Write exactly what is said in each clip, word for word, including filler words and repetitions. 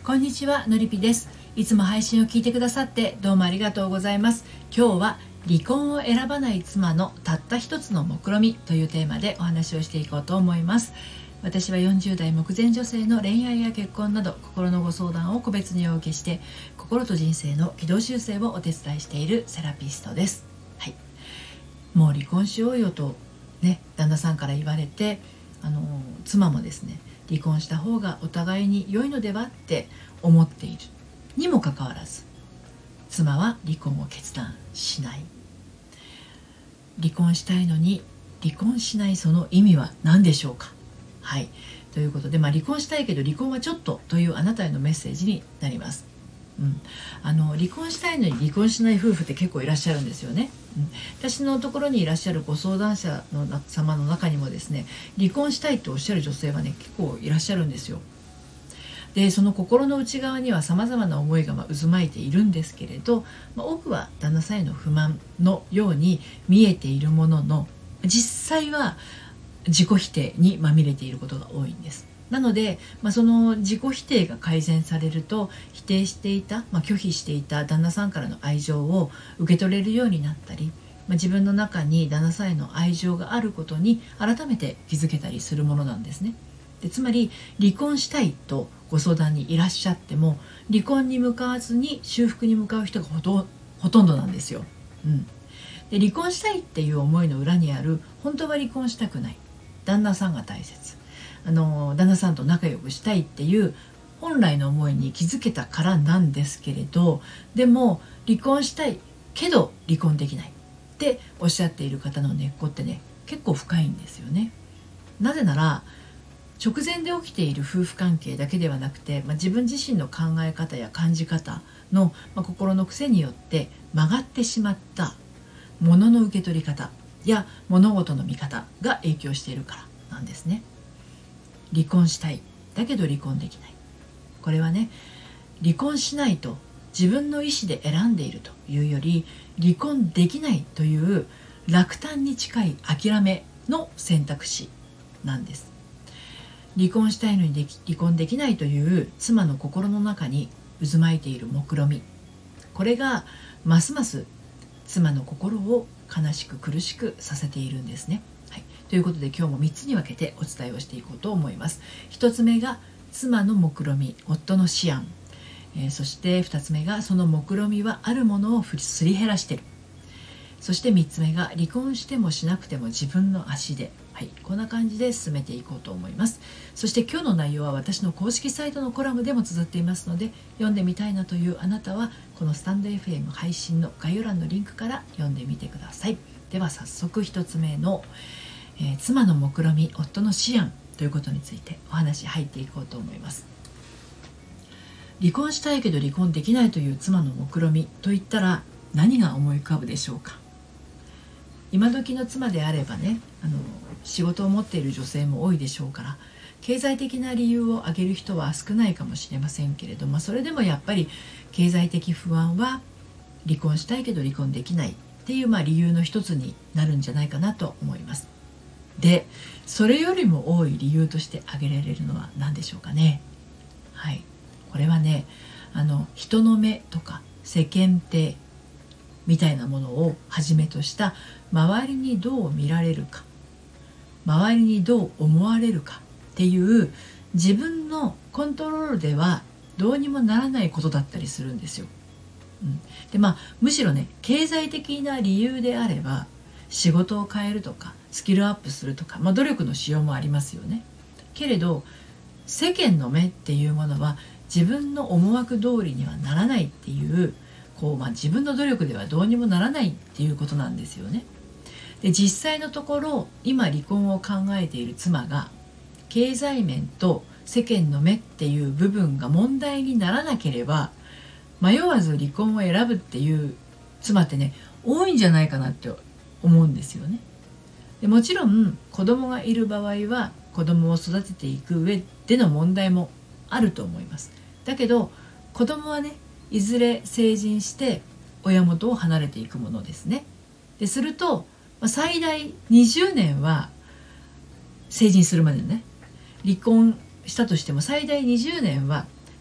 こんにちは、のりぴです。いつも配信を聞いてくださってどうもありがとうございます。今日は離婚を選ばない妻のたった一つの目論見というテーマでお話をしていこうと思います。私はよんじゅう代目前女性の恋愛や結婚など心のご相談を個別にお受けして、心と人生の軌道修正をお手伝いしているセラピストです。はい、もう離婚しようよとね、旦那さんから言われて、あの妻もですね、離婚した方がお互いに良いのではって思っているにもかかわらず、妻は離婚を決断しない。離婚したいのに離婚しないその意味は何でしょうか。はい、ということで、まあ、離婚したいけど離婚はちょっとというあなたへのメッセージになります。うん、あの離婚したいのに離婚しない夫婦って結構いらっしゃるんですよね。うん、私のところにいらっしゃるご相談者の様の中にもですね、離婚したいとおっしゃる女性はね、結構いらっしゃるんですよ。でその心の内側にはさまざまな思いがまあ渦巻いているんですけれど、まあ、多くは旦那さんへの不満のように見えているものの、実際は自己否定にまみれていることが多いんです。なので、まあ、その自己否定が改善されると、否定していた、まあ、拒否していた旦那さんからの愛情を受け取れるようになったり、まあ、自分の中に旦那さんへの愛情があることに改めて気づけたりするものなんですね。でつまり離婚したいとご相談にいらっしゃっても、離婚に向かわずに修復に向かう人がほとほとんどなんですよ。うん、で離婚したいっていう思いの裏にある、本当は離婚したくない旦那さんが大切、あの旦那さんと仲良くしたいっていう本来の思いに気づけたからなんですけれど、でも離婚したいけど離婚できないっておっしゃっている方の根っこってね、結構深いんですよね。なぜなら直前で起きている夫婦関係だけではなくて、まあ、自分自身の考え方や感じ方の、まあ、心の癖によって曲がってしまったものの受け取り方や物事の見方が影響しているからなんですね。離婚したいだけど離婚できない、これはね、離婚しないと自分の意思で選んでいるというより、離婚できないという落胆に近い諦めの選択肢なんです。離婚したいのにでき離婚できないという妻の心の中に渦巻いている目論見、これがますます妻の心を悲しく苦しくさせているんですね。はい、ということで今日もみっつに分けてお伝えをしていこうと思います。ひとつめが妻の目論見、夫の思案、えー、そしてふたつめがその目論見はあるものをすり減らしている。そしてみっつめが離婚してもしなくても自分の足で、はい、こんな感じで進めていこうと思います。そして今日の内容は私の公式サイトのコラムでも綴っていますので、読んでみたいなというあなたはこのスタンド エフエム 配信の概要欄のリンクから読んでみてください。では早速ひとつめの、えー、妻の目論見、夫の思案ということについてお話入っていこうと思います。離婚したいけど離婚できないという妻の目論見といったら何が思い浮かぶでしょうか。今時の妻であればね、あの仕事を持っている女性も多いでしょうから、経済的な理由を挙げる人は少ないかもしれませんけれども、それでもやっぱり経済的不安は離婚したいけど離婚できないっていう、まあ、理由の一つになるんじゃないかなと思います。でそれよりも多い理由として挙げられるのは何でしょうかね。はい、これはね、あの人の目とか世間体みたいなものをはじめとした周りにどう見られるか、周りにどう思われるかっていう自分のコントロールではどうにもならないことだったりするんですよ。うん、でまあむしろね、経済的な理由であれば仕事を変えるとかスキルアップするとか、まあ、努力のしようもありますよね。けれど世間の目っていうものは自分の思惑通りにはならないっていうこう、まあ、自分の努力ではどうにもならないっていうことなんですよね。で実際のところ今離婚を考えている妻が経済面と世間の目っていう部分が問題にならなければ迷わず離婚を選ぶっていう妻ってね、多いんじゃないかなって思うんですよね。でもちろん子供がいる場合は子供を育てていく上での問題もあると思います。だけど子供はね、いずれ成人して親元を離れていくものですね。ですると最大にじゅうねんは成人するまでね、離婚したとしても最大にじゅうねんは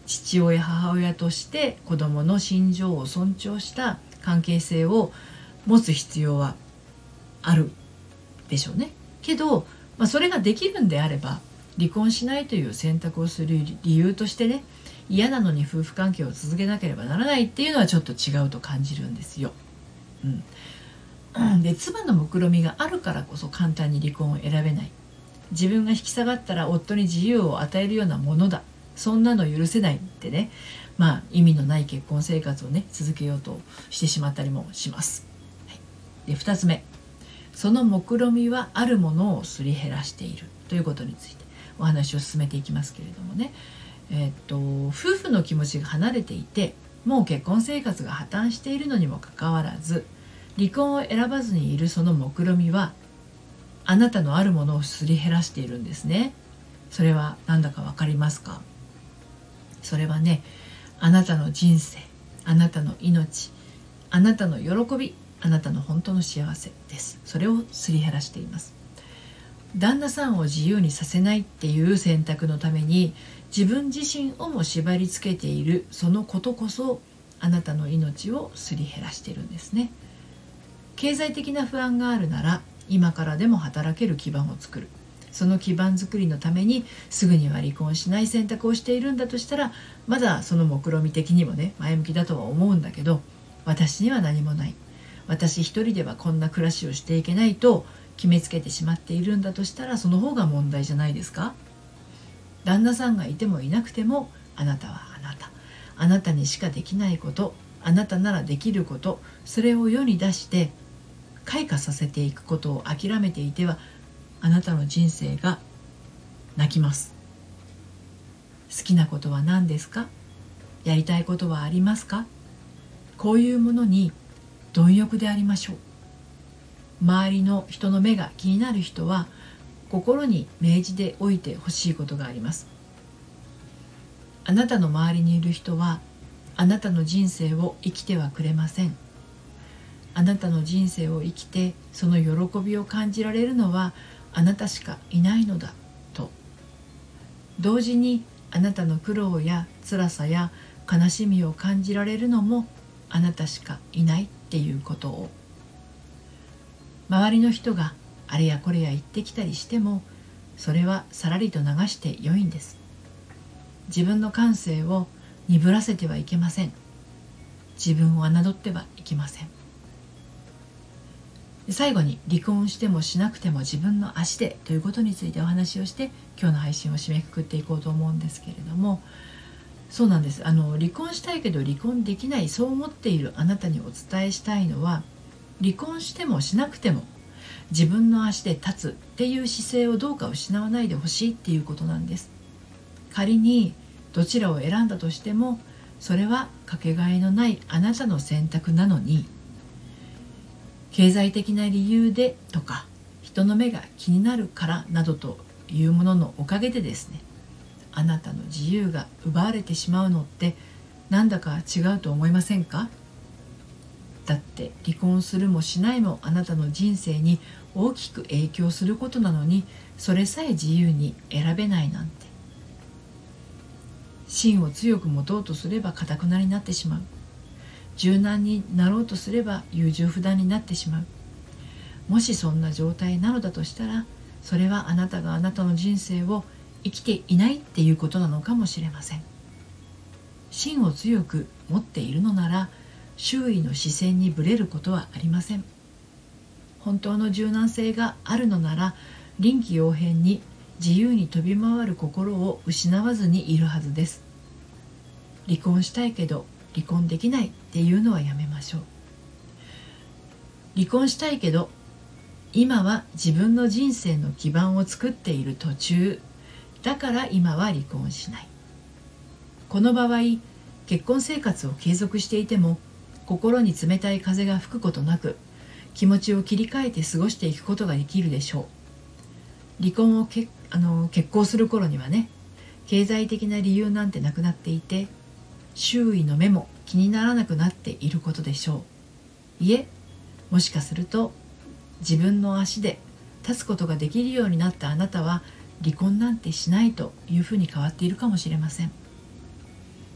父親母親として子供の心情を尊重した関係性を持つ必要はあるでしょうね。けど、まあ、それができるんであれば離婚しないという選択をする理由としてね、嫌なのに夫婦関係を続けなければならないっていうのはちょっと違うと感じるんですよ。うん、で妻の目論見みがあるからこそ簡単に離婚を選べない。自分が引き下がったら夫に自由を与えるようなものだ、そんなの許せないってね、まあ意味のない結婚生活をね続けようとしてしまったりもします。はい、でふたつめ、その目論見みはあるものをすり減らしているということについてお話を進めていきますけれどもね、えーっと夫婦の気持ちが離れていてもう結婚生活が破綻しているのにもかかわらず離婚を選ばずにいるその目論見みはあなたのあるものをすり減らしているんですね。それは何だか分かりますか？それはね、あなたの人生、あなたの命、あなたの喜び、あなたの本当の幸せです。それをすり減らしています。旦那さんを自由にさせないっていう選択のために自分自身をも縛り付けているそのことこそあなたの命をすり減らしているんですね。経済的な不安があるなら今からでも働ける基盤を作る。その基盤作りのためにすぐには離婚しない選択をしているんだとしたら、まだその目論見的にもね前向きだとは思うんだけど、私には何もない、私一人ではこんな暮らしをしていけないと決めつけてしまっているんだとしたら、その方が問題じゃないですか。旦那さんがいてもいなくてもあなたはあなた、あなたにしかできないこと、あなたならできること、それを世に出して開花させていくことを諦めていては、あなたの人生が泣きます。好きなことは何ですか？やりたいことはありますか？こういうものに貪欲でありましょう。周りの人の目が気になる人は心に銘じておいてほしいことがあります。あなたの周りにいる人はあなたの人生を生きてはくれません。あなたの人生を生きてその喜びを感じられるのはあなたしかいないのだと。同時にあなたの苦労や辛さや悲しみを感じられるのもあなたしかいないっていうことを。周りの人があれやこれや言ってきたりしても、それはさらりと流して良いんです。自分の感性を鈍らせてはいけません。自分を侮ってはいけません。最後に、離婚してもしなくても自分の足でということについてお話をして今日の配信を締めくくっていこうと思うんですけれども、そうなんです。あの離婚したいけど離婚できない、そう思っているあなたにお伝えしたいのは、離婚してもしなくても自分の足で立つっていう姿勢をどうか失わないでほしいっていうことなんです。仮にどちらを選んだとしてもそれはかけがえのないあなたの選択なのに、経済的な理由でとか人の目が気になるからなどというもののおかげでですね、あなたの自由が奪われてしまうのってなんだか違うと思いませんか？だって離婚するもしないもあなたの人生に大きく影響することなのに、それさえ自由に選べないなんて。芯を強く持とうとすれば堅くなりになってしまう。柔軟になろうとすれば優柔不断になってしまう。もしそんな状態なのだとしたら、それはあなたがあなたの人生を生きていないっていうことなのかもしれません。芯を強く持っているのなら、周囲の視線にぶれることはありません。本当の柔軟性があるのなら、臨機応変に自由に飛び回る心を失わずにいるはずです。離婚したいけど離婚できないっていうのはやめましょう。離婚したいけど今は自分の人生の基盤を作っている途中だから今は離婚しない。この場合、結婚生活を継続していても心に冷たい風が吹くことなく、気持ちを切り替えて過ごしていくことができるでしょう。離婚をけあの決行する頃にはね、経済的な理由なんてなくなっていて、周囲の目も気にならなくなっていることでしょう。いえ、もしかすると自分の足で立つことができるようになったあなたは離婚なんてしないというふうに変わっているかもしれません。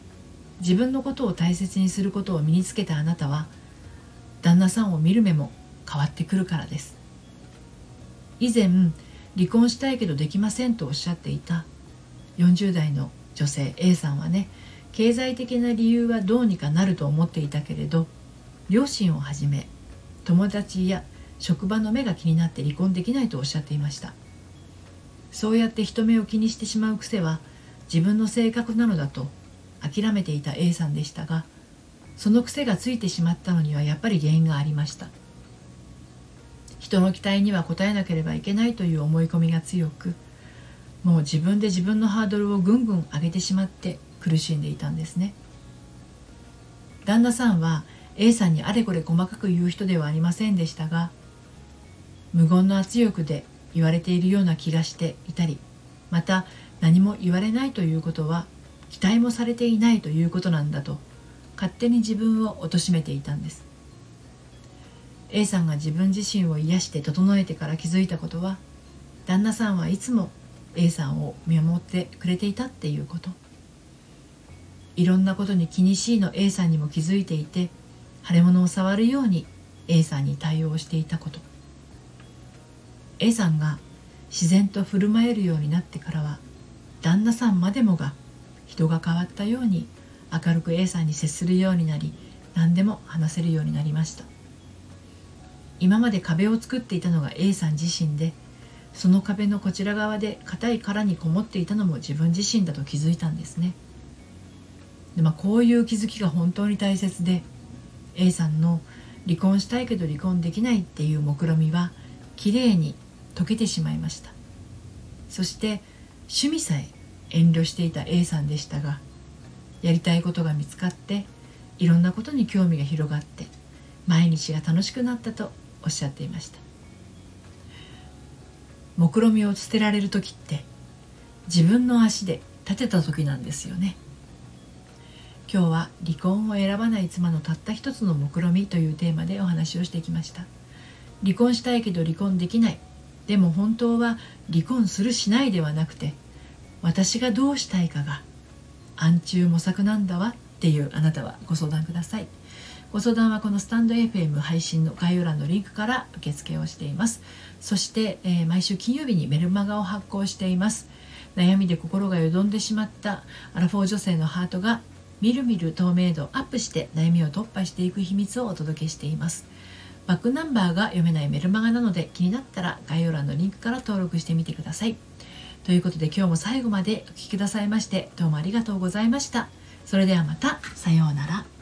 自分のことを大切にすることを身につけたあなたは、旦那さんを見る目も変わってくるからです。以前、離婚したいけどできませんとおっしゃっていたよんじゅう代の女性 A さんはね、経済的な理由はどうにかなると思っていたけれど、両親をはじめ友達や職場の目が気になって離婚できないとおっしゃっていました。そうやって人目を気にしてしまう癖は自分の性格なのだと諦めていた A さんでしたが、その癖がついてしまったのにはやっぱり原因がありました。人の期待には応えなければいけないという思い込みが強く、もう自分で自分のハードルをぐんぐん上げてしまって苦しんでいたんですね。旦那さんは A さんにあれこれ細かく言う人ではありませんでしたが、無言の圧力で言われているような気がしていたり、また何も言われないということは期待もされていないということなんだと勝手に自分を貶めていたんです。 A さんが自分自身を癒して整えてから気づいたことは、旦那さんはいつも A さんを見守ってくれていたっていうこと。いろんなことに気にしいの A さんにも気づいていて、腫れ物を触るように A さんに対応していたこと。 A さんが自然と振る舞えるようになってからは、旦那さんまでもが人が変わったように明るく A さんに接するようになり、何でも話せるようになりました。今まで壁を作っていたのが A さん自身で、その壁のこちら側で硬い殻にこもっていたのも自分自身だと気づいたんですね。で、まあ、こういう気づきが本当に大切で、 A さんの離婚したいけど離婚できないっていう目論みはきれいに解けてしまいました。そして趣味さえ遠慮していた A さんでしたが、やりたいことが見つかって、いろんなことに興味が広がって、毎日が楽しくなったとおっしゃっていました。目論みを捨てられる時って自分の足で立てた時なんですよね。今日は離婚を選ばない妻のたった一つの目論みというテーマでお話をしてきました。離婚したいけど離婚できない。でも本当は離婚するしないではなくて、私がどうしたいかが暗中模索なんだわっていうあなたはご相談ください。ご相談はこのスタンド エフエム 配信の概要欄のリンクから受付をしています。そして、えー、毎週金曜日にメルマガを発行しています。悩みで心がよどんでしまったアラフォー女性のハートがみるみる透明度アップして悩みを突破していく秘密をお届けしています。バックナンバーが読めないメルマガなので、気になったら概要欄のリンクから登録してみてください。ということで、今日も最後までお聞きくださいましてどうもありがとうございました。それではまた、さようなら。